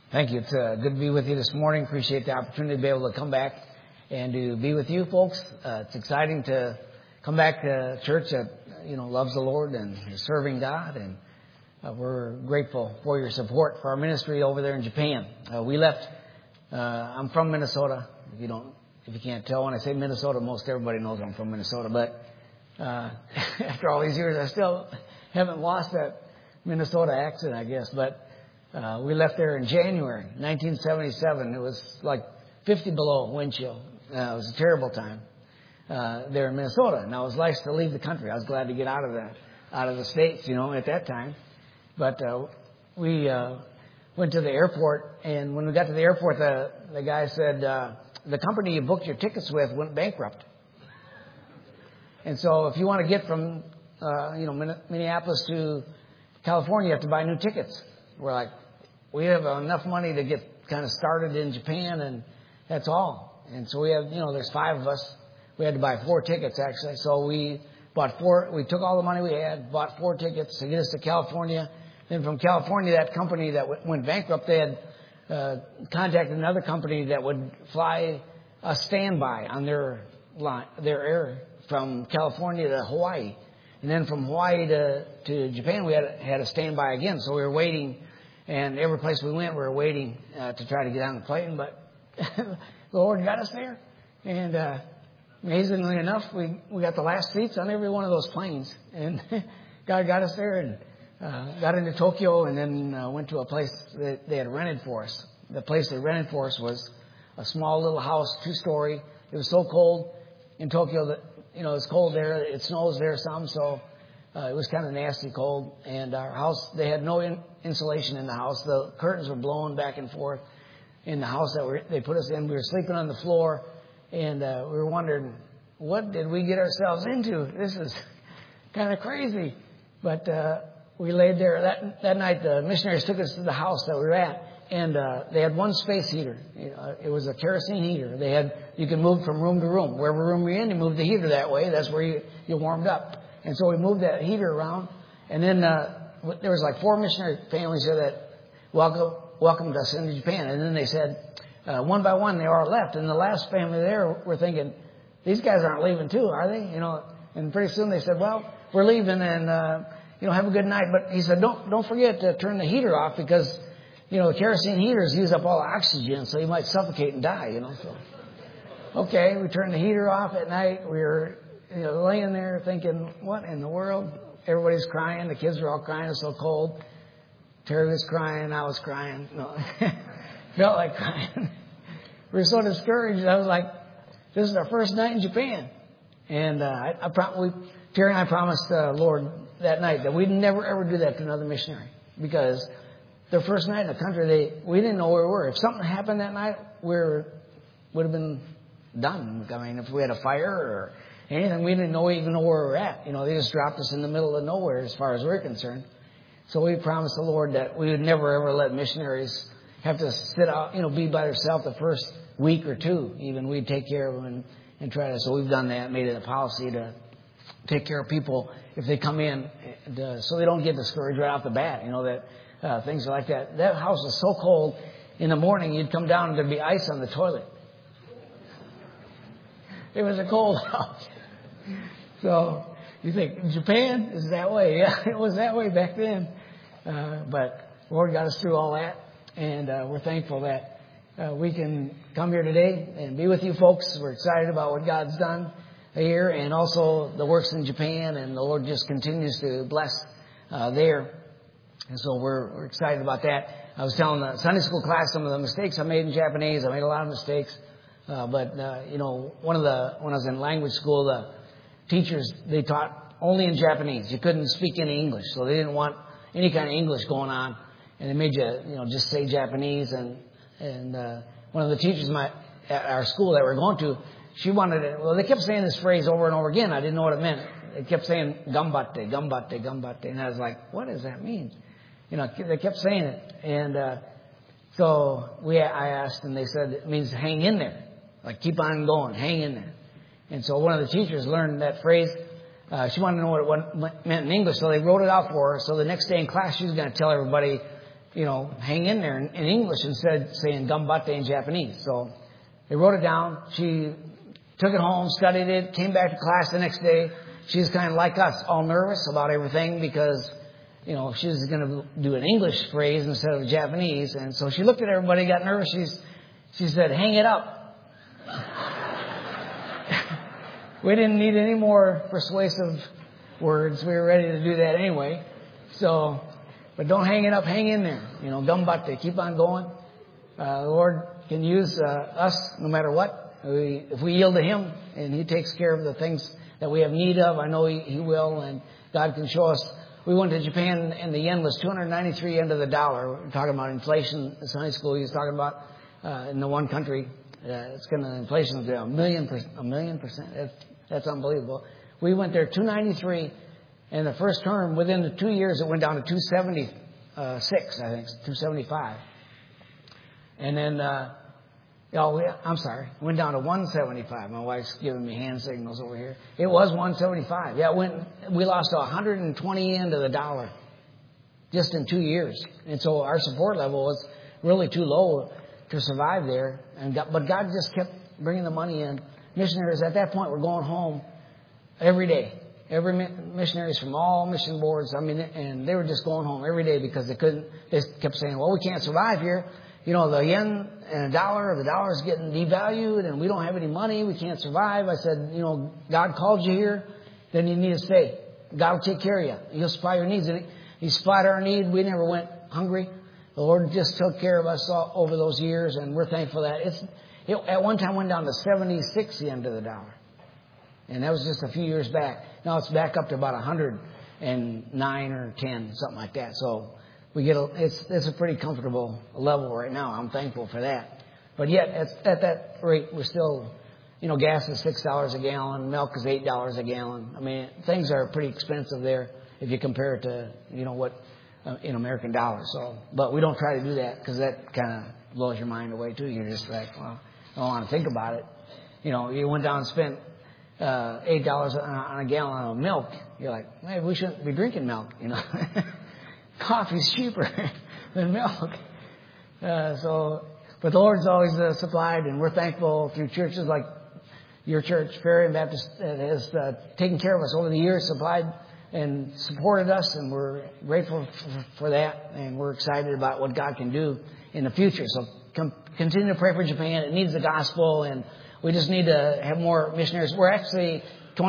Thank you. It's good to be with you this morning. Appreciate the opportunity to be able to come back and to be with you folks. It's exciting to come back to a church that, loves the Lord and is serving God. And we're grateful for your support for our ministry over there in Japan. We left, I'm from Minnesota. If you can't tell when I say Minnesota, most everybody knows I'm from Minnesota. But after all these years, I still haven't lost that Minnesota accent, I guess. But we left there in January 1977. It was like 50 below wind chill. It was a terrible time there in Minnesota. Now, it was nice to leave the country. I was glad to get out of the States, at that time. But we went to the airport, and when we got to the airport, the guy said, the company you booked your tickets with went bankrupt. And so if you want to get from Minneapolis to California, you have to buy new tickets. We're like, we have enough money to get kind of started in Japan, and that's all. And so we have, there's 5 of us. We had to buy 4 tickets, actually. So we bought 4. We took all the money we had, bought 4 tickets to get us to California. Then from California, that company that went bankrupt, they had contacted another company that would fly a standby on their air from California to Hawaii. And then from Hawaii to Japan, we had a standby again. So we were waiting, and every place we went, we were waiting to try to get on the plane. But the Lord got us there. And amazingly enough, we got the last seats on every one of those planes. And God got us there and got into Tokyo, and then went to a place that they had rented for us. The place they rented for us was a small little house, 2-story. It was so cold in Tokyo that, it's cold there. It snows there some, so it was kind of nasty cold. And our house, they had no insulation in the house. The curtains were blowing back and forth in the house that they put us in. We were sleeping on the floor, and we were wondering, what did we get ourselves into? This is kind of crazy. But we laid there. That night, the missionaries took us to the house that we were at, and they had one space heater. It was a kerosene heater. You could move from room to room. Wherever room you're in, you move the heater that way. That's where you warmed up. And so we moved that heater around. And then there was like 4 missionary families there that welcomed us into Japan. And then they said, one by one, they all left. And the last family there were thinking, these guys aren't leaving too, are they? And pretty soon they said, well, we're leaving, and have a good night. But he said, don't forget to turn the heater off, because the kerosene heaters use up all the oxygen, so you might suffocate and die, So, okay, we turned the heater off at night. We were, laying there thinking, what in the world? Everybody's crying. The kids were all crying. It's so cold. Terry was crying. I was crying. No, felt like crying. We were so discouraged. I was like, this is our first night in Japan. And Terry and I promised the Lord that night that we'd never, ever do that to another missionary, because their first night in the country, we didn't know where we were. If something happened that night, would have been done. I mean, if we had a fire or anything, we didn't even know where we were at. They just dropped us in the middle of nowhere as far as we're concerned. So we promised the Lord that we would never, ever let missionaries have to sit out, be by themselves the first week or 2. Even we'd take care of them and try to. So we've done that, made it a policy to take care of people if they come in, so they don't get discouraged right off the bat. That things like that. That house was so cold. In the morning, you'd come down and there'd be ice on the toilet. It was a cold house. So you think, Japan is that way? Yeah, it was that way back then. But the Lord got us through all that. And we're thankful that we can come here today and be with you folks. We're excited about what God's done here, and also the works in Japan. And the Lord just continues to bless there. And so we're excited about that. I was telling the Sunday school class some of the mistakes I made in Japanese. I made a lot of mistakes. But when I was in language school, the teachers, they taught only in Japanese. You couldn't speak any English. So they didn't want any kind of English going on. And they made you, just say Japanese. And one of the teachers at our school that we're going to, she wanted it. Well, they kept saying this phrase over and over again. I didn't know what it meant. They kept saying, gambatte, gambatte, gambatte. And I was like, what does that mean? They kept saying it. And so I asked, and they said it means hang in there. Like, keep on going, hang in there. And so one of the teachers learned that phrase. She wanted to know what it meant in English, so they wrote it out for her. So the next day in class, she was going to tell everybody hang in there in English instead of saying gambate in Japanese. So they wrote it down. She took it home, studied it, came back to class the next day. She's kind of like us, all nervous about everything because, she was going to do an English phrase instead of Japanese. And so she looked at everybody, got nervous. She said, hang it up. We didn't need any more persuasive words. We were ready to do that anyway. So, but don't hang it up. Hang in there. Gambate. Keep on going. The Lord can use us no matter what. If we yield to Him and He takes care of the things that we have need of, I know He will, and God can show us. We went to Japan and the yen was 293 yen to the dollar. We're talking about inflation in Sunday school. He was talking about in the one country, inflation is a million percent. That's unbelievable. We went there 293, and the first term within the 2 years it went down to 276. I think 275, and then. I'm sorry. It went down to 175. My wife's giving me hand signals over here. It was 175. Yeah, we lost 120 yen to the dollar just in 2 years. And so our support level was really too low to survive there. But God just kept bringing the money in. Missionaries at that point were going home every day. Every missionaries from all mission boards. And they were just going home every day because they couldn't. They kept saying, "Well, we can't survive here. The yen and the dollar's getting devalued and we don't have any money. We can't survive." I said, God called you here, then you need to stay. God will take care of you. He'll supply your needs. And He supplied our need. We never went hungry. The Lord just took care of us over those years, and we're thankful that it at one time went down to 76 yen to the dollar. And that was just a few years back. Now it's back up to about 109 or 10, something like that. So it's a pretty comfortable level right now. I'm thankful for that. But yet, at that rate, we're still, gas is $6 a gallon, milk is $8 a gallon. Things are pretty expensive there if you compare it to, what in American dollars. So, but we don't try to do that because that kind of blows your mind away too. You're just like, well, I don't want to think about it. You went down and spent $8 on a gallon of milk. You're like, hey, we shouldn't be drinking milk, Coffee's cheaper than milk. But the Lord's always supplied, and we're thankful through churches like your church, Ferry Baptist, that has taken care of us over the years, supplied and supported us, and we're grateful for that, and we're excited about what God can do in the future. So continue to pray for Japan. It needs the gospel, and we just need to have more missionaries. We're actually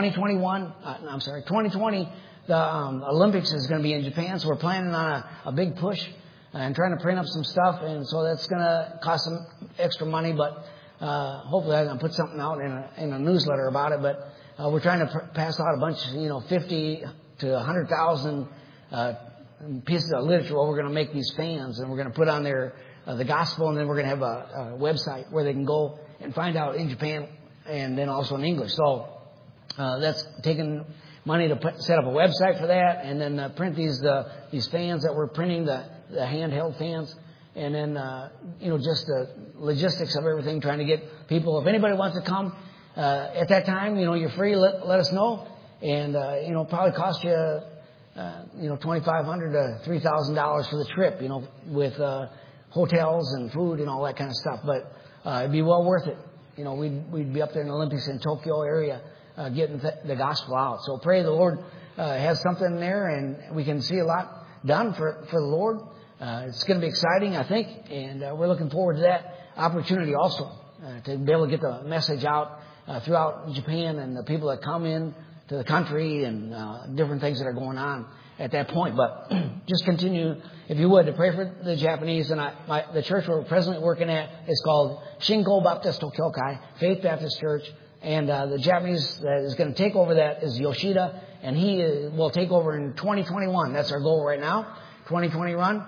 2020. The Olympics is going to be in Japan, so we're planning on a big push and trying to print up some stuff, and so that's going to cost some extra money, but hopefully I'm going to put something out in a newsletter about it. But we're trying to pass out a bunch, 50 to 100,000 pieces of literature where we're going to make these fans, and we're going to put on there the gospel, and then we're going to have a website where they can go and find out in Japan and then also in English. So that's taking money to set up a website for that, and then print these fans that we're printing, the handheld fans, and then just the logistics of everything, trying to get people. If anybody wants to come at that time, you're free. Let us know, and probably cost you $2,500 to $3,000 for the trip, with hotels and food and all that kind of stuff. But it'd be well worth it. We'd be up there in the Olympics in Tokyo area. Getting the gospel out. So pray the Lord has something there, and we can see a lot done for the Lord. It's going to be exciting, I think, and we're looking forward to that opportunity also to be able to get the message out throughout Japan and the people that come in to the country and different things that are going on at that point. But just continue, if you would, to pray for the Japanese. And the church we're presently working at is called Shinko Baptist Tokyokai, Faith Baptist Church. And the Japanese that is going to take over that is Yoshida, and he will take over in 2021. That's our goal right now, 2021.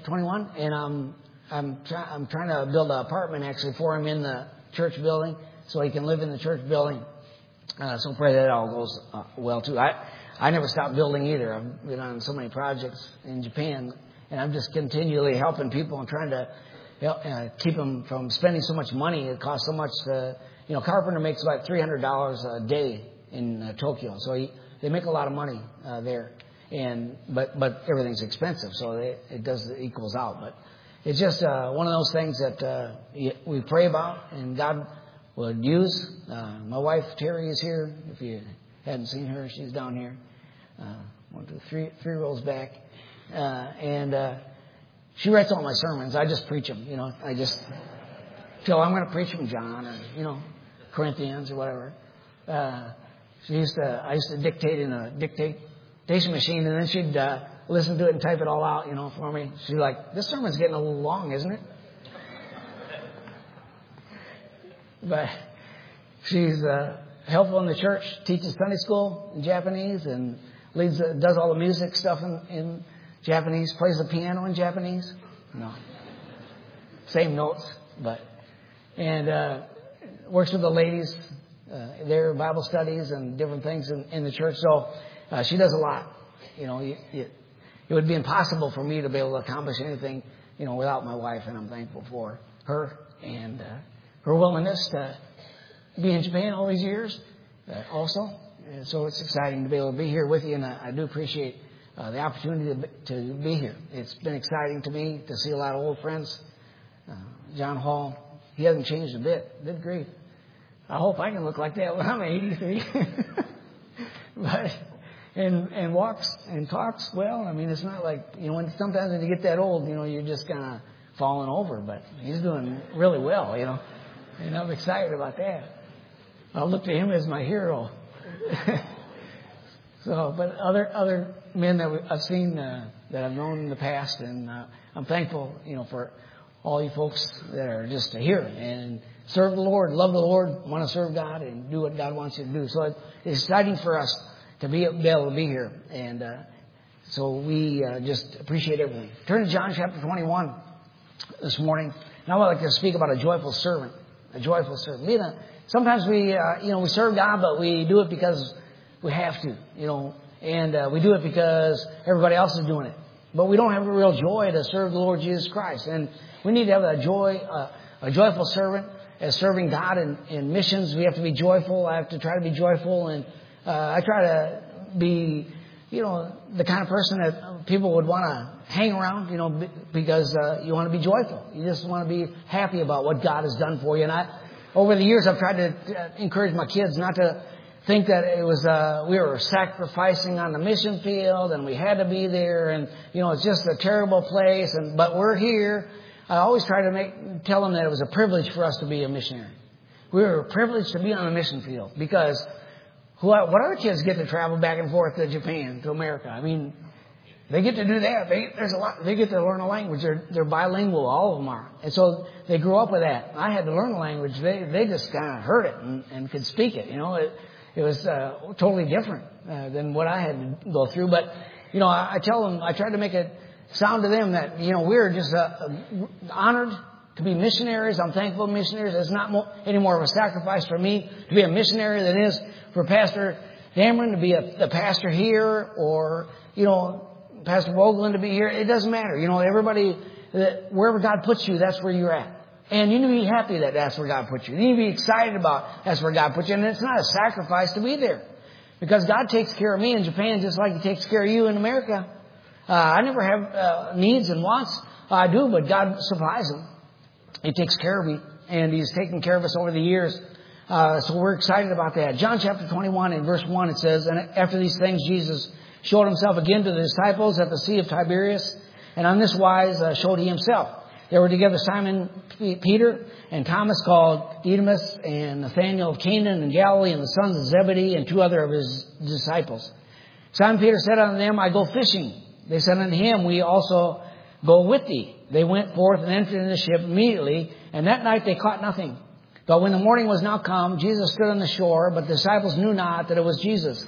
And I'm trying to build an apartment actually for him in the church building, so he can live in the church building. So pray that all goes well too. I never stopped building either. I've been on so many projects in Japan, and I'm just continually helping people and trying to keep them from spending so much money. It costs so much to. Carpenter makes about $300 a day in Tokyo, so they make a lot of money there. But everything's expensive, so it equals out. But it's just one of those things that we pray about, and God would use. My wife Terry is here. If you hadn't seen her, she's down here. 1, 2, 3 rows back, and she writes all my sermons. I just preach them. I just tell I'm going to preach from John or Corinthians or whatever. I used to dictate in a dictation machine, and then she'd listen to it and type it all out, for me. She's like, "This sermon's getting a little long, isn't it?" But she's helpful in the church, teaches Sunday school in Japanese, and does all the music stuff in Japanese, plays the piano in Japanese. No, same notes, and works with the ladies, their Bible studies and different things in the church. So she does a lot. It would be impossible for me to be able to accomplish anything, without my wife, and I'm thankful for her and her willingness to be in Japan all these years also. And so it's exciting to be able to be here with you, and I do appreciate the opportunity to be here. It's been exciting to me to see a lot of old friends. John Hall, he hasn't changed a bit. Good grief. I hope I can look like that when I'm 83. And walks and talks well. I mean, it's not like, sometimes when you get that old, you're just kind of falling over. But he's doing really well, and I'm excited about that. I look to him as my hero. But other men that I've seen that I've known in the past, and I'm thankful, for all you folks that are just here and serve the Lord, love the Lord, want to serve God, and do what God wants you to do. So it's exciting for us to be able to be here, and so we just appreciate everything. Turn to John chapter 21 this morning. Now I'd like to speak about a joyful servant. A joyful servant. Sometimes we serve God, but we do it because we have to, and we do it because everybody else is doing it. But we don't have a real joy to serve the Lord Jesus Christ, and we need to have a joyful servant as serving God in missions. We have to be joyful. I have to try to be joyful, and I try to be, the kind of person that people would want to hang around, because you want to be joyful. You just want to be happy about what God has done for you. And over the years, I've tried to encourage my kids not to think that it was we were sacrificing on the mission field and we had to be there, and it's just a terrible place. But we're here. I always try to tell them that it was a privilege for us to be a missionary. We were privileged to be on the mission field because what other kids get to travel back and forth to Japan, to America? I mean, they get to do that. They get to learn a language. They're bilingual. All of them are. And so they grew up with that. I had to learn the language. They just kind of heard it and could speak it. It was totally different than what I had to go through. But, I tell them, I try to make it sound to them that, we're just honored to be missionaries. I'm thankful missionaries. It's not any more of a sacrifice for me to be a missionary than it is for Pastor Dameron to be the pastor here, or, Pastor Vogelin to be here. It doesn't matter. Everybody, wherever God puts you, that's where you're at. And you need to be happy that that's where God puts you. You need to be excited about that's where God puts you. And it's not a sacrifice to be there, because God takes care of me in Japan just like He takes care of you in America. I never have needs and wants. I do, but God supplies them. He takes care of me, and He's taken care of us over the years. So we're excited about that. John chapter 21 and verse 1, it says, "And after these things, Jesus showed Himself again to the disciples at the Sea of Tiberias, and on this wise showed He Himself. There were together Simon Peter and Thomas called Didymus, and Nathanael of Canaan and Galilee, and the sons of Zebedee, and 2 other of His disciples. Simon Peter said unto them, I go fishing. They said unto him, We also go with thee. They went forth and entered into the ship immediately, and that night they caught nothing. But when the morning was now come, Jesus stood on the shore, but the disciples knew not that it was Jesus.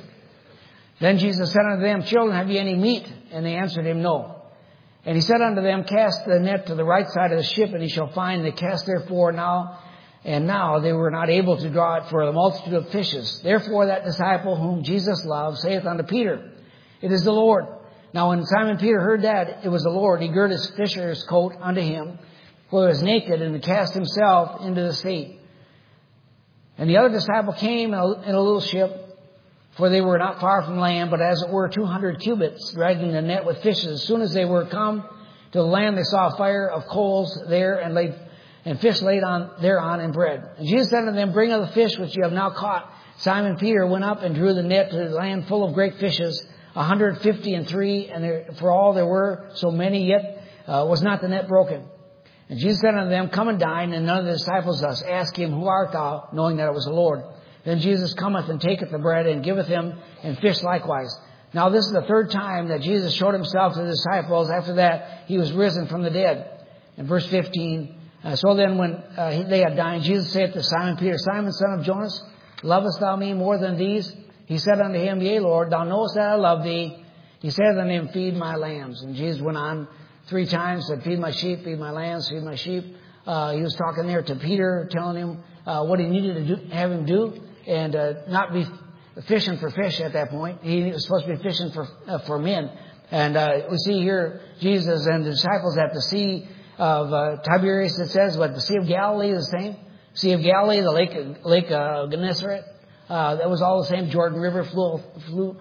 Then Jesus said unto them, Children, have ye any meat? And they answered Him, No. And He said unto them, Cast the net to the right side of the ship, and ye shall find. They cast therefore now they were not able to draw it for the multitude of fishes. Therefore that disciple whom Jesus loved saith unto Peter, It is the Lord. Now when Simon Peter heard that it was the Lord, he girt his fisher's coat unto him, for he was naked, and cast himself into the sea. And the other disciple came in a little ship, For they were not far from land, but as it were 200 cubits, dragging the net with fishes. As soon as they were come to the land, they saw a fire of coals there, and fish laid on thereon, and bread. And Jesus said unto them, Bring of the fish which you have now caught. Simon Peter went up and drew the net to the land full of great fishes, 153, and for all there were so many, yet was not the net broken. And Jesus said unto them, Come and dine. And none of the disciples thus asked him, Who art thou? Knowing that it was the Lord. Then Jesus cometh and taketh the bread and giveth him, and fish likewise. Now this is the third time that Jesus showed himself to the disciples. After that, he was risen from the dead. In verse 15, so then when they had dined, Jesus saith to Simon Peter, Simon, son of Jonas, lovest thou me more than these? He said unto him, Yea, Lord, thou knowest that I love thee. He said unto him, Feed my lambs. And Jesus went on 3 times, said, Feed my sheep, feed my lambs, feed my sheep. He was talking there to Peter, telling him what he needed to have him do, and not be fishing for fish at that point. He was supposed to be fishing for men. And we see here Jesus and the disciples at the Sea of Tiberias, it says, but the Sea of Galilee is the same. Sea of Galilee, the Lake Gennesaret, that was all the same. Jordan River flew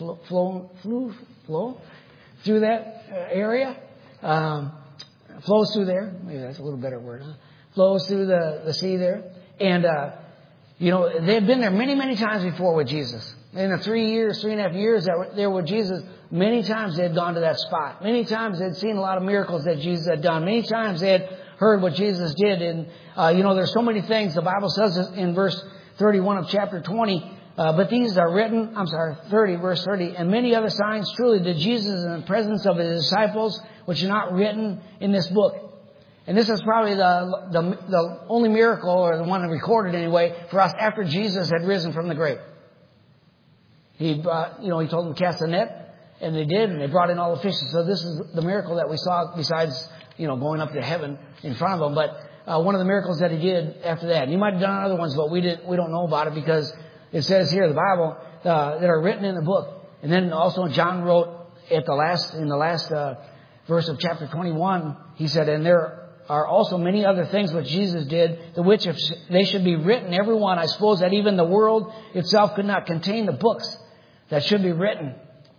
through that area. Flows through there. Maybe that's a little better word, huh? Flows through the sea there. And, they had been there many, many times before with Jesus. In the 3.5 years that were there with Jesus, many times they had gone to that spot. Many times they had seen a lot of miracles that Jesus had done. Many times they had heard what Jesus did. And, there's so many things. The Bible says in verse 31 of chapter 20, but these are written, 30, verse 30, and many other signs truly did Jesus in the presence of his disciples, which are not written in this book. And this is probably the only miracle, or the one recorded anyway, for us after Jesus had risen from the grave. He told them to cast the net, and they did, and they brought in all the fishes. So this is the miracle that we saw, besides, going up to heaven in front of them. But one of the miracles that he did after that. And he might have done other ones, but we don't know about it, because it says here, the Bible, that are written in the book. And then also John wrote in the last verse of chapter 21, he said, and there are also many other things which Jesus did, the which if they should be written, every one, I suppose that even the world itself could not contain the books that should be written.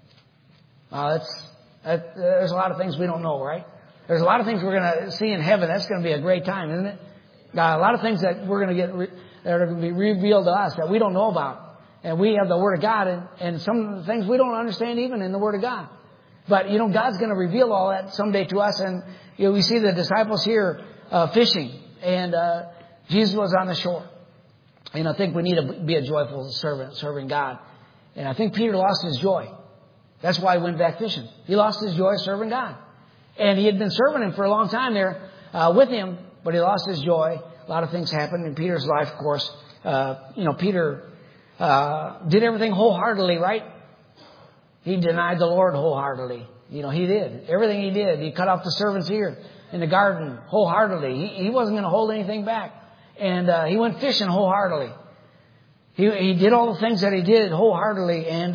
There's a lot of things we don't know, right? There's a lot of things we're going to see in heaven. That's going to be a great time, isn't it? A lot of things that we're going to get that are going to be revealed to us that we don't know about. And we have the Word of God, and some of the things we don't understand even in the Word of God. But, God's going to reveal all that someday to us. And, we see the disciples here fishing, and Jesus was on the shore. And I think we need to be a joyful servant, serving God. And I think Peter lost his joy. That's why he went back fishing. He lost his joy serving God. And he had been serving him for a long time there with him, but he lost his joy. A lot of things happened in Peter's life, of course. Peter did everything wholeheartedly, right? He denied the Lord wholeheartedly. He did. Everything he did. He cut off the servant's ear in the garden wholeheartedly. He wasn't going to hold anything back. And he went fishing wholeheartedly. He did all the things that he did wholeheartedly. And,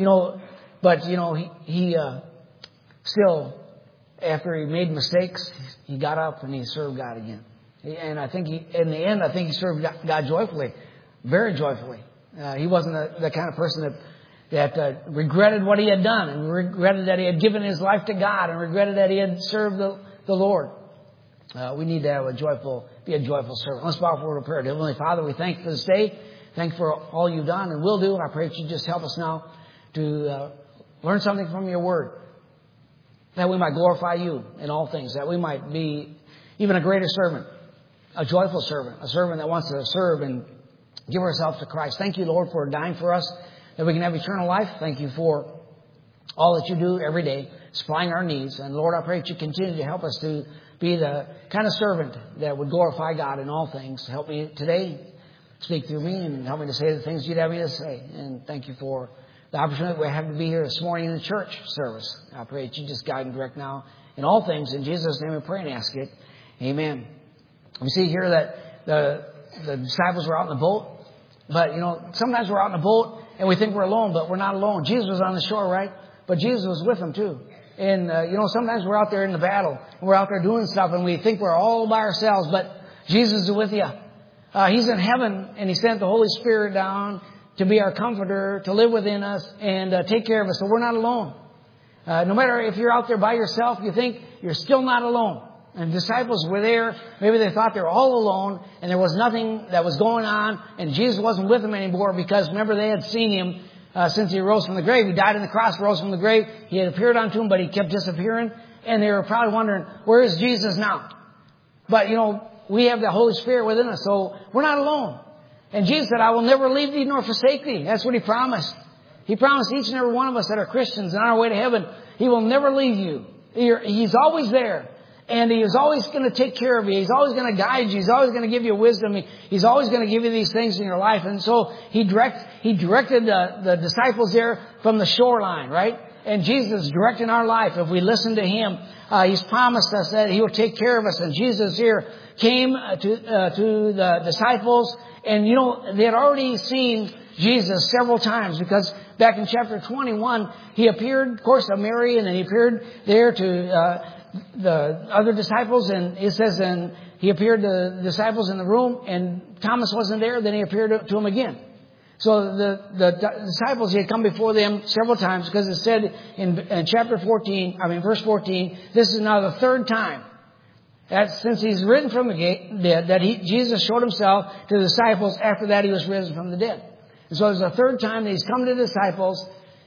he still, after he made mistakes, he got up and he served God again. And I think in the end, he served God joyfully, very joyfully. He wasn't the kind of person that regretted what he had done, and regretted that he had given his life to God, and regretted that he had served the Lord. We need to be a joyful servant. Let's bow for a prayer. Heavenly Father, we thank you for this day. Thank you for all you've done and will do. I pray that you just help us now to learn something from your word, that we might glorify you in all things, that we might be even a greater servant, a joyful servant, a servant that wants to serve and give ourselves to Christ. Thank you, Lord, for dying for us, that we can have eternal life. Thank you for all that you do every day, supplying our needs. And Lord, I pray that you continue to help us to be the kind of servant that would glorify God in all things. Help me today, speak through me, and help me to say the things you'd have me to say. And thank you for the opportunity we have to be here this morning in the church service. I pray that you just guide and direct now in all things. In Jesus' name we pray and ask it. Amen. We see here that the disciples were out in the boat. But, sometimes we're out in the boat and we think we're alone, but we're not alone. Jesus was on the shore, right? But Jesus was with them too. And, sometimes we're out there in the battle and we're out there doing stuff and we think we're all by ourselves, but Jesus is with you. He's in heaven and he sent the Holy Spirit down to be our comforter, to live within us, and take care of us. So we're not alone. No matter if you're out there by yourself, you think you're still not alone. And the disciples were there. Maybe they thought they were all alone, and there was nothing that was going on, and Jesus wasn't with them anymore because, remember, they had seen him since he rose from the grave. He died on the cross, rose from the grave. He had appeared unto them, but he kept disappearing. And they were probably wondering, where is Jesus now? But, we have the Holy Spirit within us, so we're not alone. And Jesus said, I will never leave thee nor forsake thee. That's what he promised. He promised each and every one of us that are Christians and on our way to heaven, he will never leave you. He's always there. And he is always going to take care of you. He's always going to guide you. He's always going to give you wisdom. He's always going to give you these things in your life. And so he directed the disciples there from the shoreline, right? And Jesus is directing our life. If we listen to him, he's promised us that he will take care of us. And Jesus here came to the disciples. And, they had already seen Jesus several times because back in chapter 21, he appeared, of course, to Mary, and then he appeared there to the other disciples, and it says, and he appeared to the disciples in the room, and Thomas wasn't there. Then he appeared to them again. So the disciples, he had come before them several times because it said in chapter 14, verse 14, this is now the third time that since he's risen from the dead, that Jesus showed himself to the disciples. After that, he was risen from the dead. And so it's the third time that he's come to the disciples.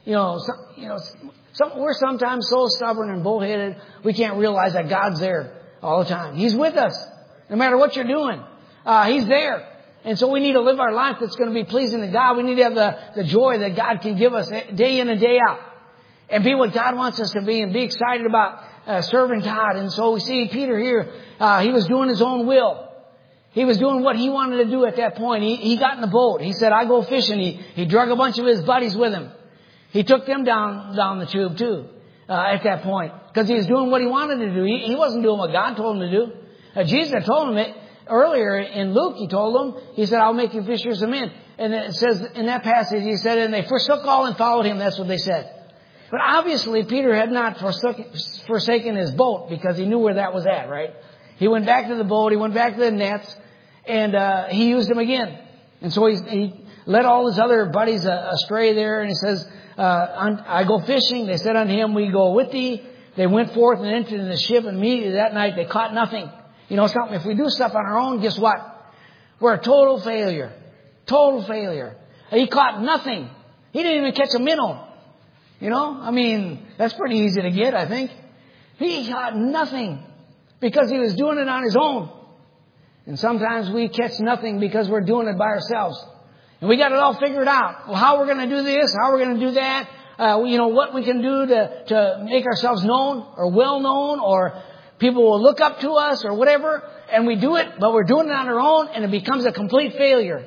We're sometimes so stubborn and bullheaded, we can't realize that God's there all the time. He's with us. No matter what you're doing, he's there. And so we need to live our life that's going to be pleasing to God. We need to have the joy that God can give us day in and day out. And be what God wants us to be and be excited about serving God. And so we see Peter here, he was doing his own will. He was doing what he wanted to do at that point. He got in the boat. He said, I go fishing. He drug a bunch of his buddies with him. He took them down the tube too, at that point. Because he was doing what he wanted to do. He wasn't doing what God told him to do. Jesus had told him it earlier in Luke. He told him, he said, I'll make you fishers of men. And it says in that passage, he said, and they forsook all and followed him. That's what they said. But obviously, Peter had not forsaken his boat because he knew where that was at, right? He went back to the boat. He went back to the nets. And he used them again. And so he led all his other buddies astray there. And he says, I go fishing. They said unto him, we go with thee. They went forth and entered in the ship. And immediately that night they caught nothing. Something. If we do stuff on our own, guess what? We're a total failure. Total failure. He caught nothing. He didn't even catch a minnow. That's pretty easy to get, I think. He caught nothing because he was doing it on his own. And sometimes we catch nothing because we're doing it by ourselves. And we got it all figured out. Well, how we're going to do this, how we're going to do that. What we can do to make ourselves known or well known, or people will look up to us or whatever. And we do it, but we're doing it on our own, and it becomes a complete failure.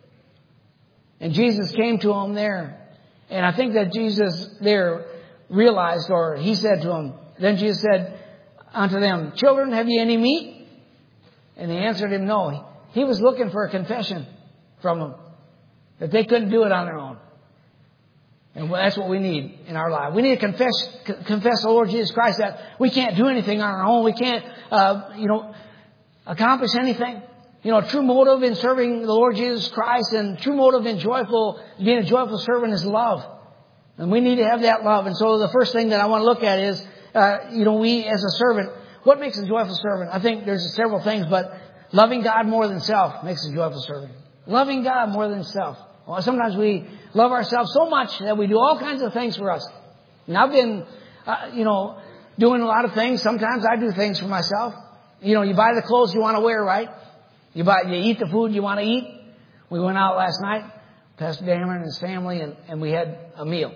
And Jesus came to him there. And I think that Jesus there realized, or he said to him, then Jesus said unto them, children, have ye any meat? And they answered him, no. He was looking for a confession from them, that they couldn't do it on their own. And that's what we need in our life. We need to confess the Lord Jesus Christ, that we can't do anything on our own. We can't, accomplish anything. True motive in serving the Lord Jesus Christ, and true motive in being a joyful servant is love. And we need to have that love. And so the first thing that I want to look at is, we as a servant, what makes a joyful servant? I think there's several things, but loving God more than self makes a joyful servant. Loving God more than self. Well, sometimes we love ourselves so much that we do all kinds of things for us. And I've been, doing a lot of things. Sometimes I do things for myself. You buy the clothes you want to wear, right? You eat the food you want to eat. We went out last night, Pastor Dameron and his family, and we had a meal.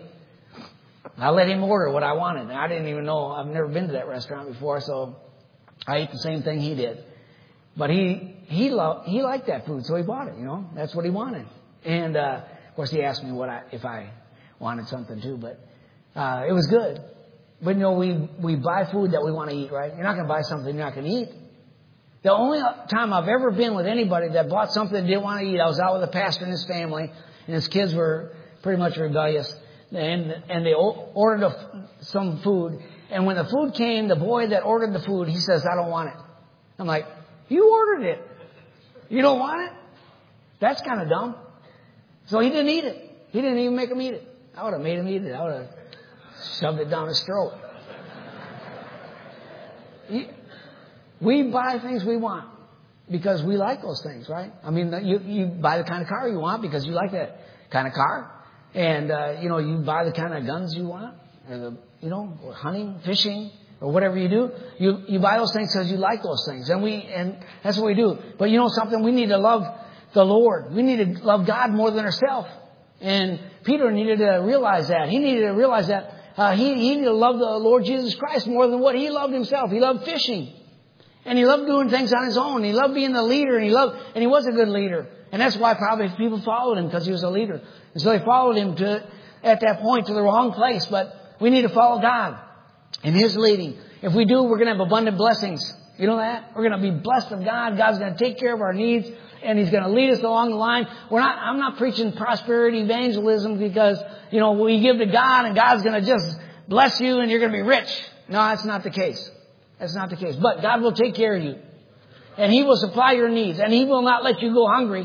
I let him order what I wanted. And I didn't even know. I've never been to that restaurant before, so I ate the same thing he did. But he liked that food, so he bought it. That's what he wanted. And of course, he asked me if I wanted something too. But it was good. But we buy food that we want to eat, right? You're not going to buy something you're not going to eat. The only time I've ever been with anybody that bought something they didn't want to eat, I was out with a pastor and his family, and his kids were pretty much rebellious. And they ordered some food. And when the food came, the boy that ordered the food, he says, I don't want it. I'm like, you ordered it. You don't want it? That's kind of dumb. So he didn't eat it. He didn't even make him eat it. I would have made him eat it. I would have shoved it down his throat. We buy things we want because we like those things, right? I mean, you buy the kind of car you want because you like that kind of car. And, you buy the kind of guns you want, or or hunting, fishing, or whatever you do. You buy those things because you like those things. And that's what we do. But you know something? We need to love the Lord. We need to love God more than ourselves. And Peter needed to realize that. He needed to realize that he needed to love the Lord Jesus Christ more than what he loved himself. He loved fishing. And he loved doing things on his own. He loved being the leader. And he was a good leader. And that's why probably people followed him, because he was a leader. And so they followed him at that point to the wrong place. But we need to follow God in his leading. If we do, we're going to have abundant blessings. You know that? We're going to be blessed of God. God's going to take care of our needs. And he's going to lead us along the line. I'm not preaching prosperity evangelism because, we give to God and God's going to just bless you and you're going to be rich. No, that's not the case. That's not the case. But God will take care of you. And he will supply your needs. And he will not let you go hungry.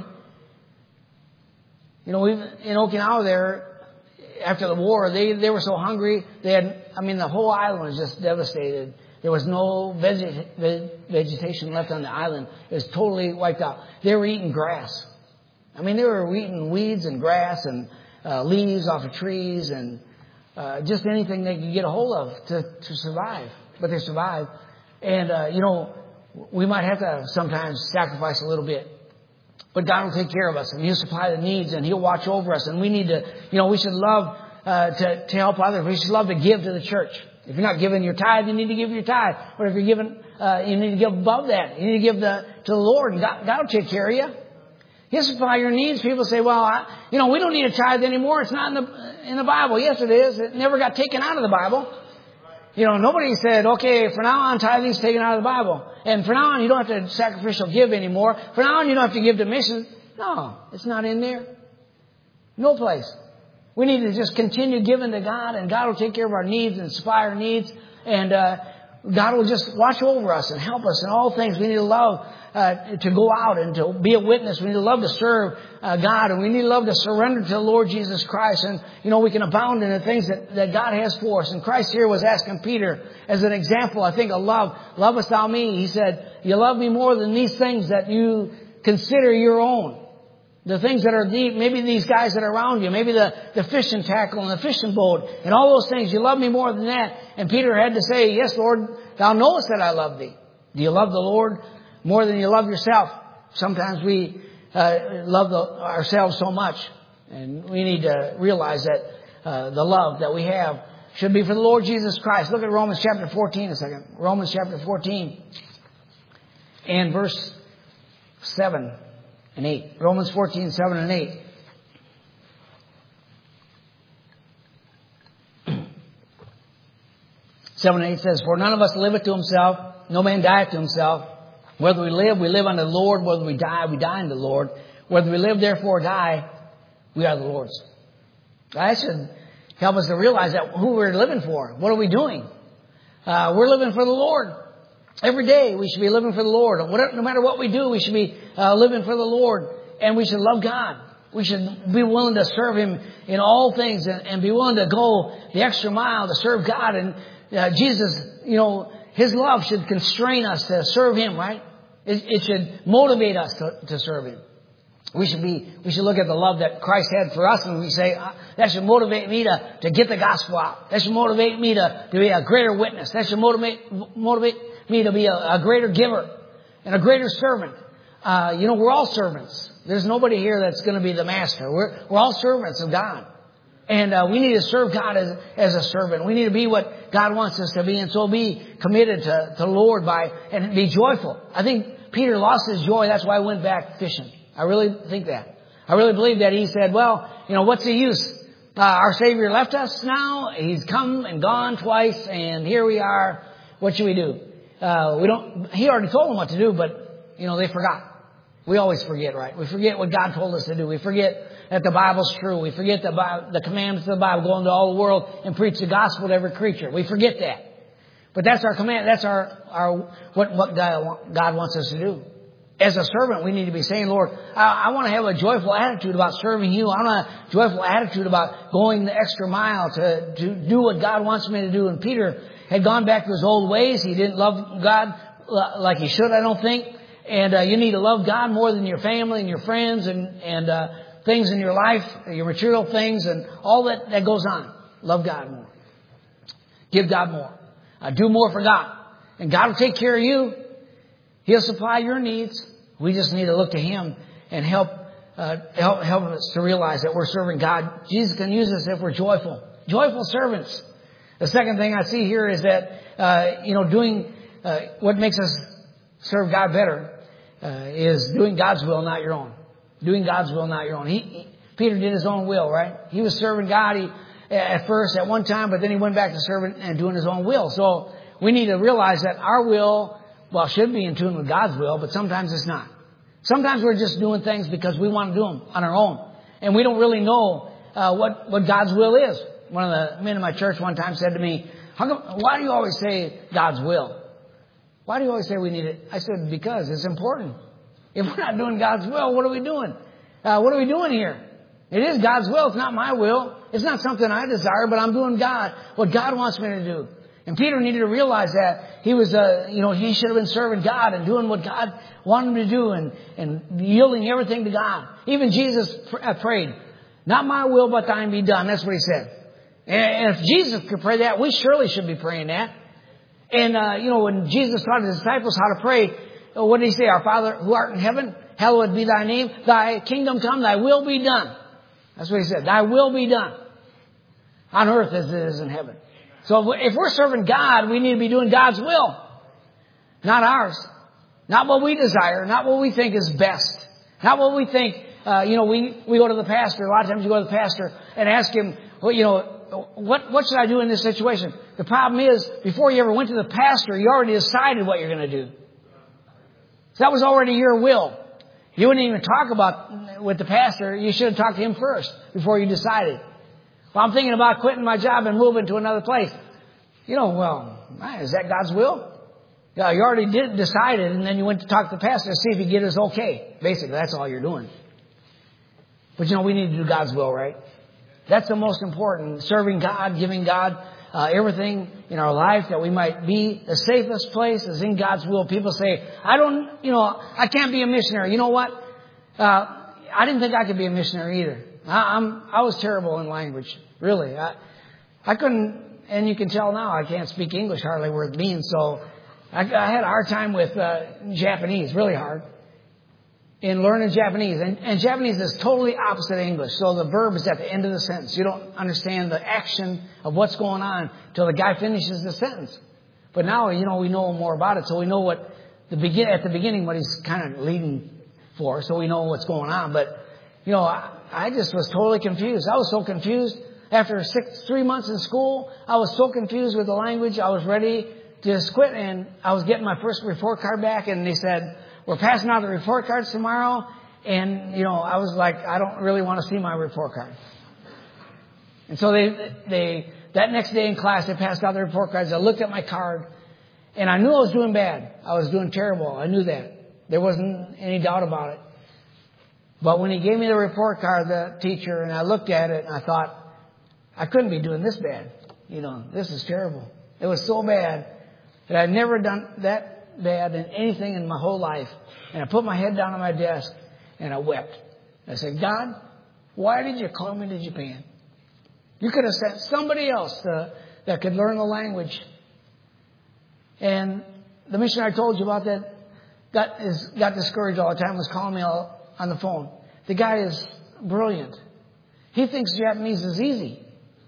In Okinawa there, after the war, they were so hungry. The whole island was just devastated. There was no vegetation left on the island. It was totally wiped out. They were eating grass. They were eating weeds and grass and leaves off of trees and just anything they could get a hold of to survive. But they survived. And, we might have to sometimes sacrifice a little bit. But God will take care of us, and he'll supply the needs, and he'll watch over us. And we need to, we should love to help others. We should love to give to the church. If you're not giving your tithe, you need to give your tithe. But if you're giving, you need to give above that. You need to give to the Lord, and God will take care of you. He'll supply your needs. People say, well, we don't need a tithe anymore. It's not in the Bible. Yes, it is. It never got taken out of the Bible. Nobody said, okay, from now on, tithing is taken out of the Bible. And from now on, you don't have to sacrificial give anymore. From now on, you don't have to give to missions. No, it's not in there. No place. We need to just continue giving to God, and God will take care of our needs and supply our needs. And God will just watch over us and help us in all things. We need to love to go out and to be a witness. We need to love to serve God, and we need to love to surrender to the Lord Jesus Christ. And, we can abound in the things that God has for us. And Christ here was asking Peter as an example, I think, of love. Lovest thou me? He said, you love me more than these things that you consider your own. The things that are deep, maybe these guys that are around you, maybe the fishing tackle and the fishing boat and all those things. You love me more than that. And Peter had to say, yes, Lord, thou knowest that I love thee. Do you love the Lord more than you love yourself? Sometimes we love ourselves so much. And we need to realize that the love that we have should be for the Lord Jesus Christ. Look at Romans chapter 14 a second. Romans chapter 14 and verse 7 and 8. Romans 14, 7 and 8. Seven and 8 says, for none of us liveth to himself, no man dieth to himself. Whether we live unto the Lord. Whether we die unto the Lord. Whether we live, therefore die, we are the Lord's. That should help us to realize that who we're living for. What are we doing? We're living for the Lord. Every day we should be living for the Lord. No matter what we do, we should be living for the Lord. And we should love God. We should be willing to serve him in all things and be willing to go the extra mile to serve God. And Jesus, his love should constrain us to serve him, right? It should motivate us to serve him. We should look at the love that Christ had for us, and we say, that should motivate me to get the gospel out. That should motivate me to be a greater witness. That should motivate me to be a greater giver and a greater servant. We're all servants. There's nobody here that's going to be the master. We're all servants of God. And we need to serve God as a servant. We need to be what God wants us to be. And so be committed to the Lord and be joyful. I think Peter lost his joy. That's why he went back fishing. I really think that. I really believe that he said, well, what's the use? Our Savior left us now. He's come and gone twice. And here we are. What should we do? He already told them what to do, but, they forgot. We always forget, right? We forget what God told us to do. We forget that the Bible's true. We forget the commandments of the Bible, go into all the world and preach the gospel to every creature. We forget that. But that's our command. That's our what God wants us to do. As a servant, we need to be saying, Lord, I want to have a joyful attitude about serving you. I want a joyful attitude about going the extra mile to do what God wants me to do. And Peter had gone back to his old ways. He didn't love God like he should, I don't think. And you need to love God more than your family and your friends and things in your life, your material things and all that goes on. Love God more. Give God more. Do more for God. And God will take care of you. He'll supply your needs. We just need to look to Him and help us to realize that we're serving God. Jesus can use us if we're joyful. Joyful servants. The second thing I see here is that, doing what makes us serve God better is doing God's will, not your own. Doing God's will, not your own. Peter did his own will, right? He was serving God at first, at one time, but then he went back to serving and doing his own will. So we need to realize that our will, should be in tune with God's will, but sometimes it's not. Sometimes we're just doing things because we want to do them on our own. And we don't really know what God's will is. One of the men in my church one time said to me, why do you always say God's will? Why do you always say we need it? I said, because it's important. If we're not doing God's will, what are we doing? What are we doing here? It is God's will. It's not my will. It's not something I desire, but I'm doing what God wants me to do. And Peter needed to realize that he was, he should have been serving God and doing what God wanted him to do and yielding everything to God. Even Jesus prayed, not my will, but thine be done. That's what he said. And if Jesus could pray that, we surely should be praying that. And, when Jesus taught his disciples how to pray, what did he say? Our Father who art in heaven, hallowed be thy name. Thy kingdom come, thy will be done. That's what he said. Thy will be done on earth as it is in heaven. So if we're serving God, we need to be doing God's will, not ours. Not what we desire, not what we think is best. Not what we think, we go to the pastor. A lot of times you go to the pastor and ask him, what should I do in this situation? The problem is, before you ever went to the pastor, you already decided what you're going to do. So that was already your will. You wouldn't even talk about with the pastor. You should have talked to him first before you decided. Well, I'm thinking about quitting my job and moving to another place. Is that God's will? Yeah, you already decided, and then you went to talk to the pastor to see if he get his okay. Basically, that's all you're doing. But we need to do God's will, right? That's the most important. Serving God, giving God everything in our life that we might be. The safest place is in God's will. People say, I can't be a missionary. You know what? I didn't think I could be a missionary either. I was terrible in language. Really. I couldn't, and you can tell now I can't speak English hardly worth being. So I had a hard time with Japanese, really hard, in learning Japanese. And Japanese is totally opposite of English. So the verb is at the end of the sentence. You don't understand the action of what's going on till the guy finishes the sentence. But now, we know more about it. So we know at the beginning what he's kind of leading for. So we know what's going on. But, I just was totally confused. I was so confused. After 3 months in school, I was so confused with the language. I was ready to just quit. And I was getting my first report card back. And they said, we're passing out the report cards tomorrow. And, I was like, I don't really want to see my report card. And so that next day in class, they passed out the report cards. I looked at my card and I knew I was doing bad. I was doing terrible. I knew that. There wasn't any doubt about it. But when he gave me the report card, the teacher, and I looked at it and I thought, I couldn't be doing this bad. This is terrible. It was so bad that I'd never done that bad in anything in my whole life. And I put my head down on my desk and I wept. I said, God, why did you call me to Japan? You could have sent somebody else that could learn the language. And the missionary I told you about that got discouraged all the time, was calling me on the phone. The guy is brilliant. He thinks Japanese is easy.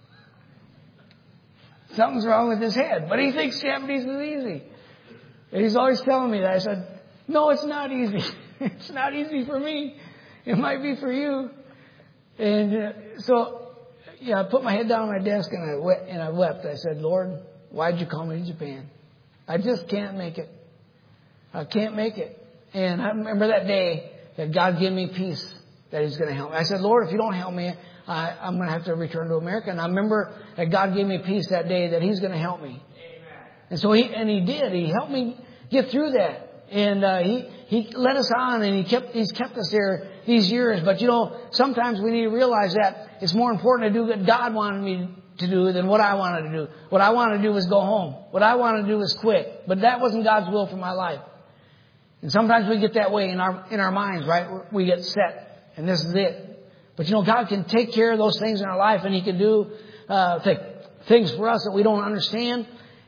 Something's wrong with his head, but he thinks Japanese is easy. And he's always telling me that. I said, no, it's not easy. It's not easy for me. It might be for you. And I put my head down on my desk and I wept. I said, Lord, why'd you call me to Japan? I just can't make it. I can't make it. And I remember that day that God gave me peace, that He's going to help me. I said, Lord, if you don't help me, I'm going to have to return to America. And I remember that God gave me peace that day, that He's going to help me. Amen. And so He did. He helped me get through that. And He led us on, and He's kept us there these years. But sometimes we need to realize that it's more important to do what God wanted me to do than what I wanted to do. What I wanted to do was go home. What I wanted to do was quit. But that wasn't God's will for my life. And sometimes we get that way in our minds, right? We get set, and this is it. But God can take care of those things in our life, and He can do things for us that we don't understand.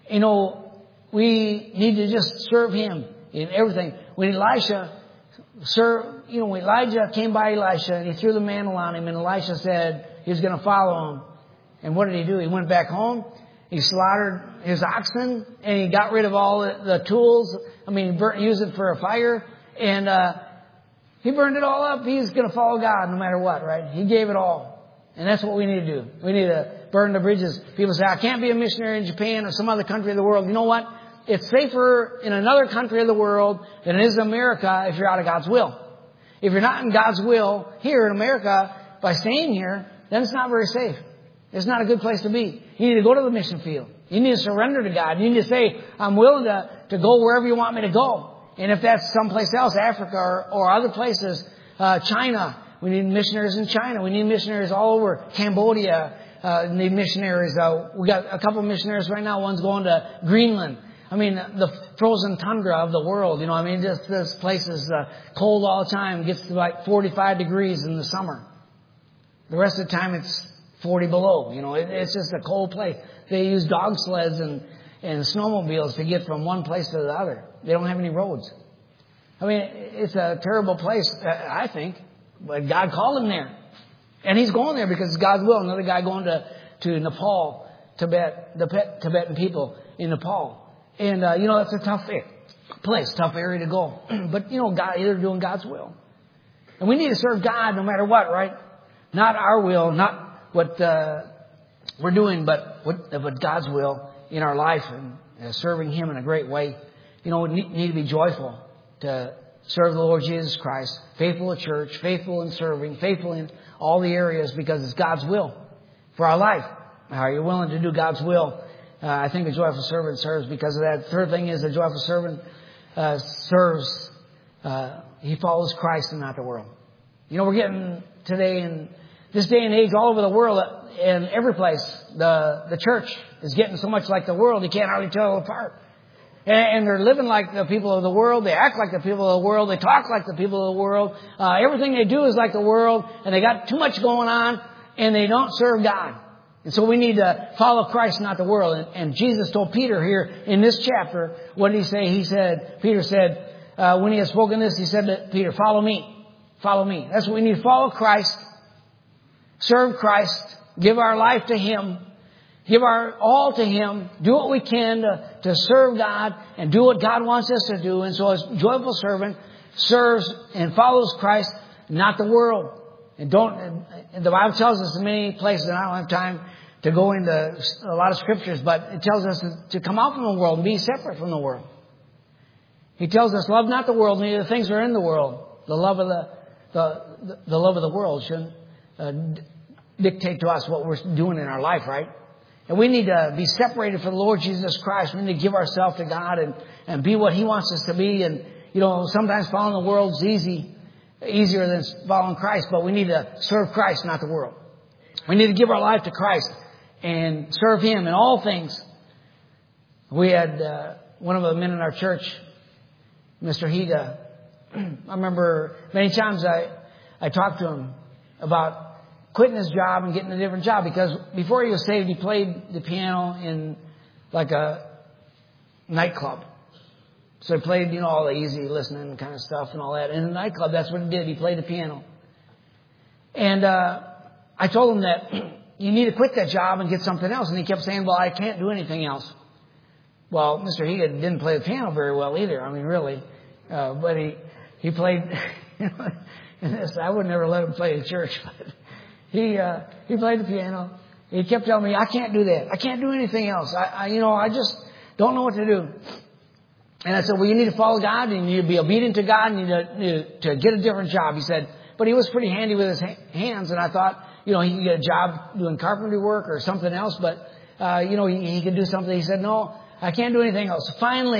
We need to just serve Him in everything. When Elijah came by Elisha, and he threw the mantle on him, and Elisha said he was going to follow him. And what did he do? He went back home. He slaughtered his oxen, and he got rid of all the tools. He used it for a fire, and he burned it all up. He's going to follow God no matter what, right? He gave it all. And that's what we need to do. We need to burn the bridges. People say, I can't be a missionary in Japan or some other country of the world. You know what? It's safer in another country of the world than it is in America if you're out of God's will. If you're not in God's will here in America by staying here, then it's not very safe. It's not a good place to be. You need to go to the mission field. You need to surrender to God. You need to say, I'm willing to go wherever you want me to go. And if that's someplace else, Africa or other places, China, we need missionaries in China. We need missionaries all over Cambodia. Need missionaries. We got a couple of missionaries right now. One's going to Greenland. The frozen tundra of the world. Just this place is cold all the time. It gets to like 45 degrees in the summer. The rest of the time it's 40 below. It's just a cold place. They use dog sleds and snowmobiles to get from one place to the other. They don't have any roads. It's a terrible place, I think. But God called him there. And he's going there because it's God's will. Another guy going to Nepal, Tibetan people in Nepal. And, that's a tough place, tough area to go. But, they're doing God's will. And we need to serve God no matter what, right? Not our will, not what we're doing, but what God's will in our life and serving Him in a great way. We need to be joyful to serve the Lord Jesus Christ, faithful at church, faithful in serving, faithful in all the areas because it's God's will for our life. Are you willing to do God's will? I think a joyful servant serves because of that. Third thing is a joyful servant serves. He follows Christ and not the world. We're getting today in this day and age all over the world and every place. The church is getting so much like the world you can't hardly tell it apart. And they're living like the people of the world. They act like the people of the world. They talk like the people of the world. Everything they do is like the world. And they got too much going on. And they don't serve God. And so we need to follow Christ, not the world. And Jesus told Peter here in this chapter, what did he say? Peter said, when he had spoken this, he said to Peter, follow me. Follow me. That's what we need. Follow Christ. Serve Christ. Give our life to Him. Give our all to Him. Do what we can to serve God and do what God wants us to do. And so a joyful servant serves and follows Christ, not the world. And the Bible tells us in many places, and I don't have time to go into a lot of scriptures, but it tells us to come out from the world and be separate from the world. He tells us, love not the world, neither the things that are in the world. The love of the love of the world shouldn't dictate to us what we're doing in our life, right? And we need to be separated from the Lord Jesus Christ. We need to give ourselves to God and be what He wants us to be. And, sometimes following the world is easier than following Christ, but we need to serve Christ, not the world. We need to give our life to Christ and serve Him in all things. We had one of the men in our church, Mr. Higa. I remember many times I talked to him about quitting his job and getting a different job because before he was saved, he played the piano in like a nightclub. So he played, all the easy listening kind of stuff and all that. In the nightclub, that's what he did. He played the piano. And I told him that you need to quit that job and get something else. And he kept saying, well, I can't do anything else. Well, Mr. Higa didn't play the piano very well either. Really. But he played, I would never let him play in church. But he played the piano. He kept telling me, I can't do that. I can't do anything else. I just don't know what to do. And I said, well, you need to follow God, and you need to be obedient to God, and you need to get a different job. He said, but he was pretty handy with his hands, and I thought, he could get a job doing carpentry work or something else, but, he could do something. He said, no, I can't do anything else. Finally,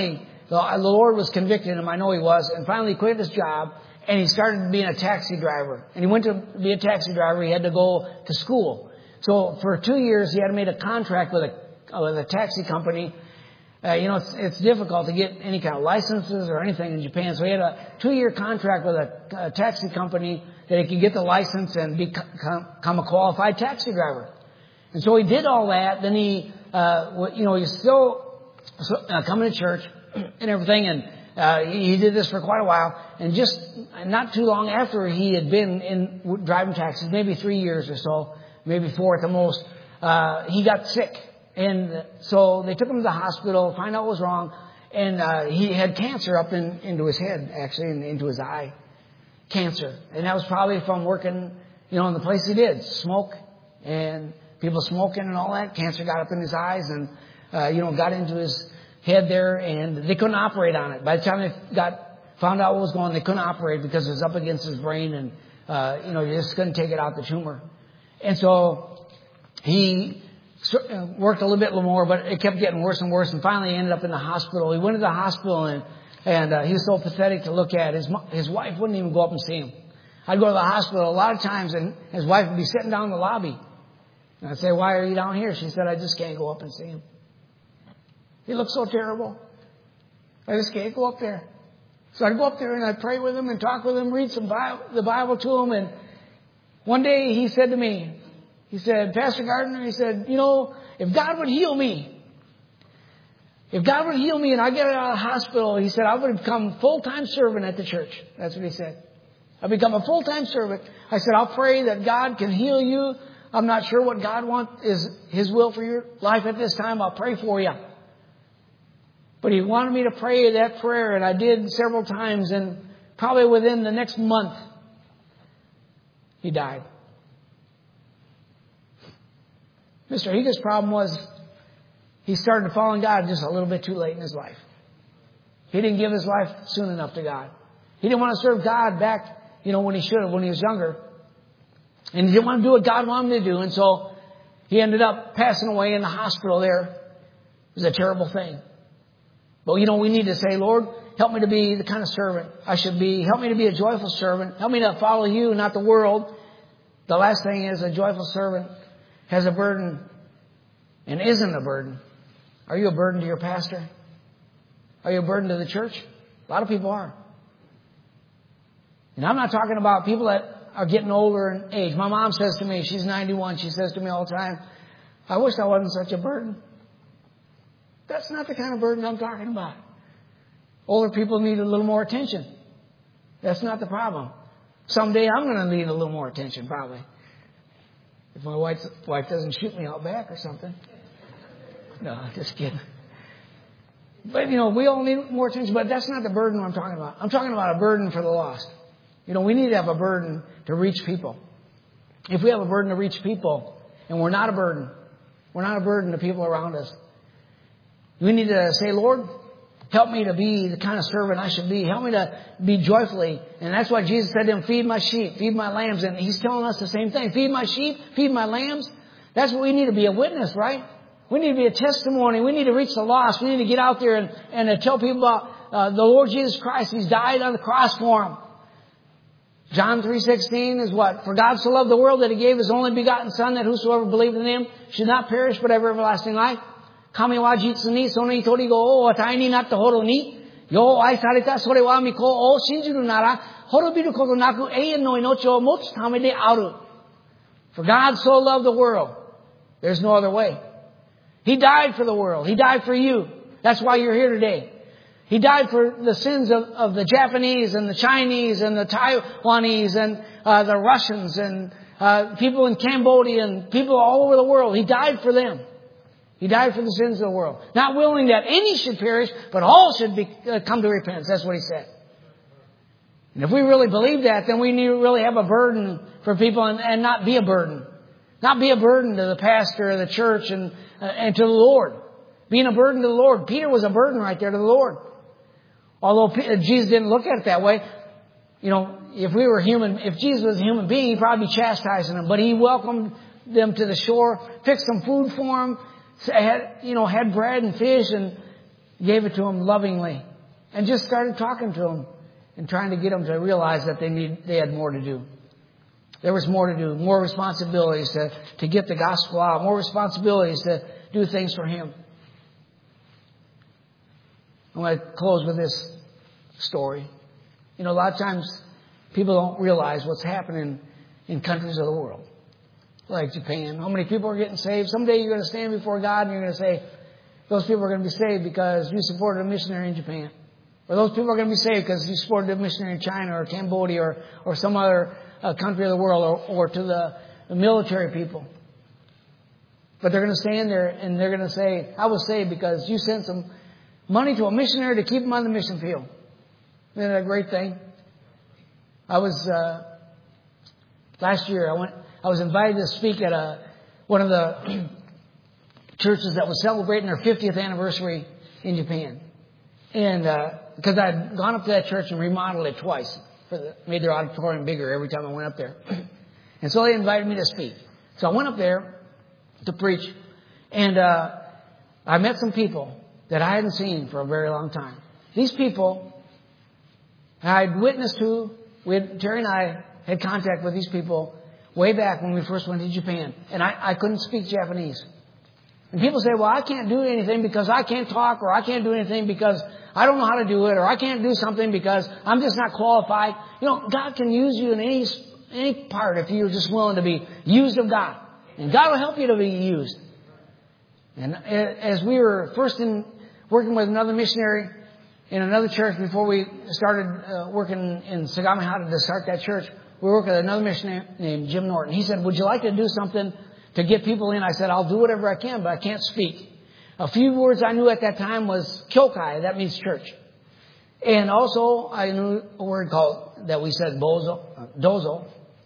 the Lord was convicting him. I know he was. And finally he quit his job and he started being a taxi driver. And he went to be a taxi driver. He had to go to school. So for 2 years he had made a contract with a taxi company. It's difficult to get any kind of licenses or anything in Japan. So he had a 2-year contract with a taxi company that he could get the license and become a qualified taxi driver. And so he did all that. Then he was still coming to church and everything. And he did this for quite a while. And just not too long after he had been in driving taxis, maybe 3 years or so, maybe 4 at the most, he got sick. And so they took him to the hospital, find out what was wrong. And he had cancer up into his head, actually, and into his eye. Cancer. And that was probably from working, in the place he did. Smoke and people smoking and all that. Cancer got up in his eyes and, got into his head there. And they couldn't operate on it. By the time they found out what was going on, they couldn't operate because it was up against his brain. And, you just couldn't take it out, the tumor. And so he worked a little bit more, but it kept getting worse and worse. And finally he ended up in the hospital. He went to the hospital and he was so pathetic to look at. His wife wouldn't even go up and see him. I'd go to the hospital a lot of times and his wife would be sitting down in the lobby. And I'd say, "Why are you down here?" She said, "I just can't go up and see him. He looks so terrible. I just can't go up there." So I'd go up there and I'd pray with him and talk with him, read the Bible to him. And one day he said to me, he said, "Pastor Gardner," he said, "if God would heal me, and I get out of the hospital," he said, "I would become full-time servant at the church." That's what he said. "I'll become a full-time servant." I said, "I'll pray that God can heal you. I'm not sure what God wants is His will for your life at this time. I'll pray for you." But he wanted me to pray that prayer, and I did several times, and probably within the next month, he died. Mr. Higa's problem was he started to follow God just a little bit too late in his life. He didn't give his life soon enough to God. He didn't want to serve God back, when he should have, when he was younger. And he didn't want to do what God wanted him to do. And so he ended up passing away in the hospital there. It was a terrible thing. But, we need to say, "Lord, help me to be the kind of servant I should be. Help me to be a joyful servant. Help me to follow you, not the world." The last thing is a joyful servant has a burden and isn't a burden. Are you a burden to your pastor? Are you a burden to the church? A lot of people are. And I'm not talking about people that are getting older in age. My mom says to me, she's 91, she says to me all the time, "I wish I wasn't such a burden." That's not the kind of burden I'm talking about. Older people need a little more attention. That's not the problem. Someday I'm going to need a little more attention, probably. If my wife doesn't shoot me out back or something. No, just kidding. But, we all need more attention. But that's not the burden I'm talking about. I'm talking about a burden for the lost. We need to have a burden to reach people. If we have a burden to reach people, and we're not a burden to people around us, we need to say, "Lord, help me to be the kind of servant I should be. Help me to be joyfully." And that's why Jesus said to him, "Feed my sheep, feed my lambs." And he's telling us the same thing. Feed my sheep, feed my lambs. That's what we need to be, a witness, right? We need to be a testimony. We need to reach the lost. We need to get out there and tell people about the Lord Jesus Christ. He's died on the cross for them. John 3:16 is what? "For God so loved the world that He gave His only begotten Son, that whosoever believed in Him should not perish but have everlasting life." "Kami wa jitsu ni so ni tori go o watai ni natta horo ni yo ai sareta sore wa miko o shinjiru nara horobiru koto naku eien no inochi o motsu tame de aru." For God so loved the world. There's no other way. He died for the world. He died for you. That's why you're here today. He died for the sins of the Japanese and the Chinese and the Taiwanese and the Russians and people in Cambodia and people all over the world. He died for them. He died for the sins of the world. Not willing that any should perish, but all should come to repentance. That's what He said. And if we really believe that, then we need to really have a burden for people and not be a burden. Not be a burden to the pastor or the church and to the Lord. Being a burden to the Lord. Peter was a burden right there to the Lord. Although Jesus didn't look at it that way. If Jesus was a human being, He'd probably be chastising them. But He welcomed them to the shore, fixed some food for them, had bread and fish and gave it to them lovingly. and just started talking to them and trying to get them to realize that they had more to do. There was more to do, more responsibilities to get the gospel out, more responsibilities to do things for Him. I'm going to close with this story. You know, a lot of times people don't realize what's happening in countries of the world, like Japan. How many people are getting saved? Someday you're going to stand before God and you're going to say, those people are going to be saved because you supported a missionary in Japan. Or those people are going to be saved because you supported a missionary in China or Cambodia or some other country of the world, or to the military people. But they're going to stand there and they're going to say, I was saved because you sent some money to a missionary to keep him on the mission field. Isn't that a great thing? I was, last year, I was invited to speak at one of the churches that was celebrating their 50th anniversary in Japan. And, because I'd gone up to that church and remodeled it twice. Made their auditorium bigger every time I went up there. And so they invited me to speak. So I went up there to preach. And, I met some people that I hadn't seen for a very long time. These people I'd witnessed to. Terry and I had contact with these people way back when we first went to Japan. And I couldn't speak Japanese. And people say, well, I can't do anything because I can't talk, or I can't do anything because I don't know how to do it, or I can't do something because I'm just not qualified. You know, God can use you in any part if you're just willing to be used of God. And God will help you to be used. And as we were first working with another missionary in another church before we started working in Sagamihara to start that church, we worked with another missionary named Jim Norton. He said, would you like to do something to get people in? I said, I'll do whatever I can, but I can't speak. A few words I knew at that time was kyokai, that means church. And also I knew a word that we said dozo.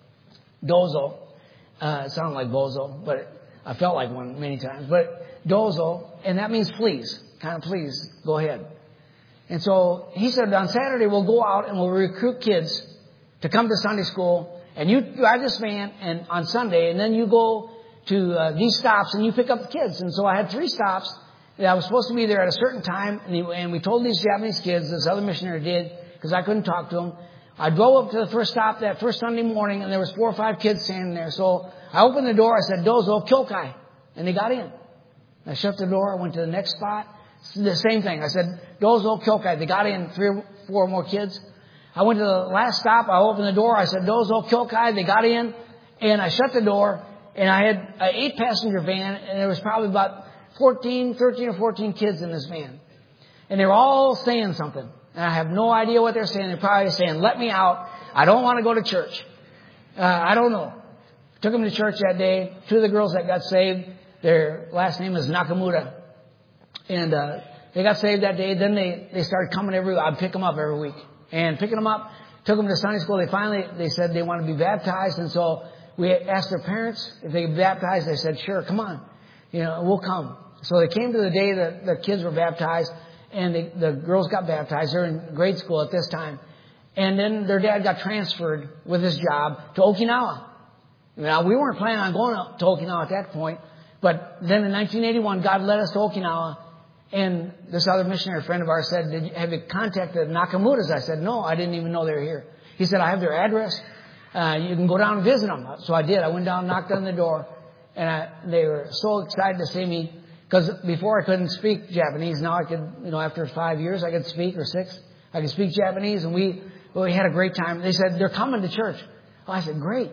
It sounded like bozo, but I felt like one many times. But dozo, and that means please, kind of please, go ahead. And so he said, on Saturday we'll go out and we'll recruit kids to come to Sunday school, and you drive this van and on Sunday, and then you go to these stops and you pick up the kids. And so I had 3 stops. I was supposed to be there at a certain time, and we told these Japanese kids, this other missionary did, because I couldn't talk to them. I drove up to the first stop that first Sunday morning, and there was 4 or 5 kids standing there. So I opened the door. I said, dozo kyokai, and they got in. I shut the door. I went to the next spot. The same thing. I said, dozo kyokai. They got in 3 or 4 more kids. I went to the last stop. I opened the door. I said, dozo kyokai. They got in, and I shut the door. And I had an 8-passenger van, and there was probably about 13 or 14 kids in this van. And they were all saying something. And I have no idea what they're saying. They're probably saying, let me out. I don't want to go to church. I don't know. Took them to church that day. 2 of the girls that got saved, their last name is Nakamura. And they got saved that day. Then they started coming I'd pick them up every week. And picking them up, took them to Sunday school. They said they want to be baptized. And so we asked their parents if they could be baptized. They said, sure, come on. We'll come. So they came to the day that the kids were baptized, and the girls got baptized. They're in grade school at this time. And then their dad got transferred with his job to Okinawa. Now, we weren't planning on going to Okinawa at that point, but then in 1981, God led us to Okinawa, and this other missionary friend of ours said, have you contacted Nakamuras? I said, no, I didn't even know they were here. He said, I have their address. You can go down and visit them. So I did. I went down, knocked on the door, and they were so excited to see me. Because before I couldn't speak Japanese. Now I could, after 5 years, I could speak, or 6. I could speak Japanese, and we had a great time. They said, they're coming to church. Oh, I said, great.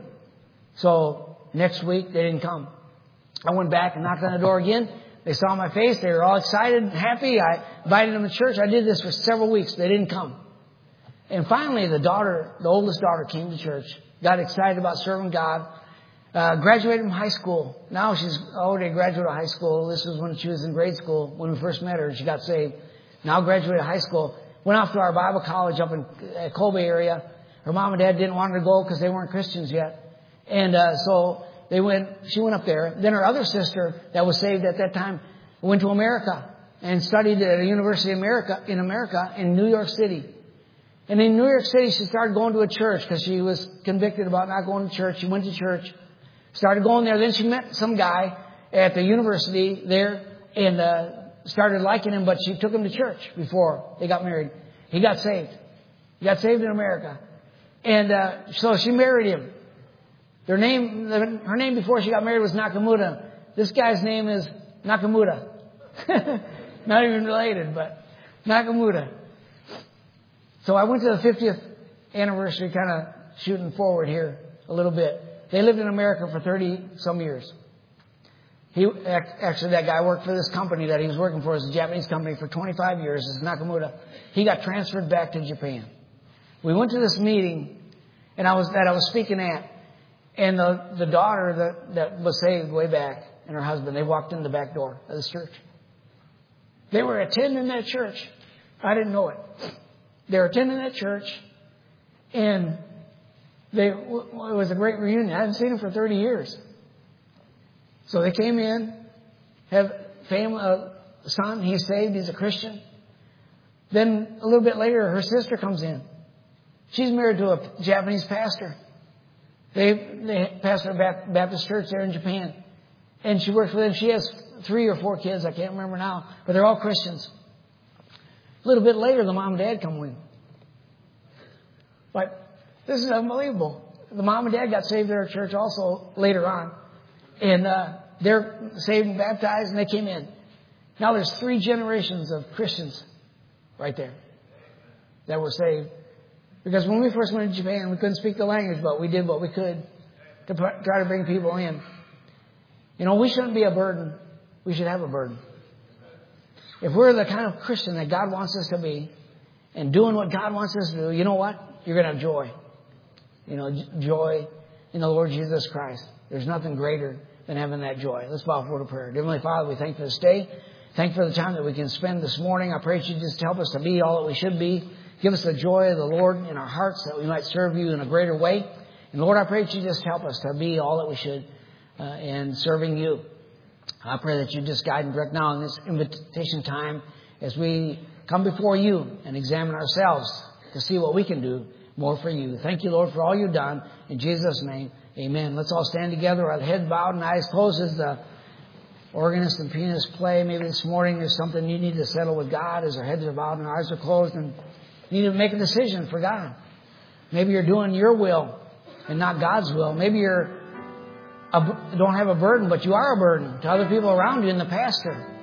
So next week, they didn't come. I went back and knocked on the door again. They saw my face. They were all excited and happy. I invited them to church. I did this for several weeks. They didn't come. And finally, the oldest daughter came to church, got excited about serving God. Graduated from high school. Now she's already graduated high school. This was when she was in grade school when we first met her. She got saved. Now graduated high school. Went off to our Bible college up in Kobe area. Her mom and dad didn't want her to go because they weren't Christians yet. And so she went up there. Then her other sister that was saved at that time went to America and studied at a university in America in New York City. And in New York City, she started going to a church because she was convicted about not going to church. She went to church. Started going there. Then she met some guy at the university there and started liking him, but she took him to church before they got married. He got saved. He got saved in America. And so she married him. Her name before she got married was Nakamura. This guy's name is Nakamura. Not even related, but Nakamura. So I went to the 50th anniversary, kind of shooting forward here a little bit. They lived in America for 30 some years. Actually, that guy worked for this company that he was working for. It was a Japanese company for 25 years. This is Nakamura. He got transferred back to Japan. We went to this meeting and I was speaking at, and the daughter that was saved way back and her husband, they walked in the back door of this church. They were attending that church. I didn't know it. They were attending that church, and it was a great reunion. I hadn't seen them for 30 years. So they came in, have family, son, he's saved, he's a Christian. Then a little bit later, her sister comes in. She's married to a Japanese pastor. They pastor a Baptist church there in Japan. And she works with him. She has 3 or 4 kids, I can't remember now, but they're all Christians. A little bit later, the mom and dad come in. But this is unbelievable. The mom and dad got saved at our church also later on. And they're saved and baptized, and they came in. Now there's 3 generations of Christians right there that were saved. Because when we first went to Japan, we couldn't speak the language, but we did what we could to try to bring people in. You know, we shouldn't be a burden. We should have a burden. If we're the kind of Christian that God wants us to be and doing what God wants us to do, you know what? You're going to have joy. You know, joy in the Lord Jesus Christ. There's nothing greater than having that joy. Let's bow for a prayer. Heavenly Father, we thank you for this day. Thank you for the time that we can spend this morning. I pray that you just help us to be all that we should be. Give us the joy of the Lord in our hearts that we might serve you in a greater way. And Lord, I pray that you just help us to be all that we should in serving you. I pray that you just guide and direct now in this invitation time as we come before you and examine ourselves to see what we can do more for you. Thank you, Lord, for all you've done. In Jesus' name, amen. Let's all stand together, our head bowed and eyes closed as the organist and pianist play. Maybe this morning there's something you need to settle with God as our heads are bowed and our eyes are closed, and you need to make a decision for God. Maybe you're doing your will and not God's will. Maybe you don't have a burden, but you are a burden to other people around you and the pastor.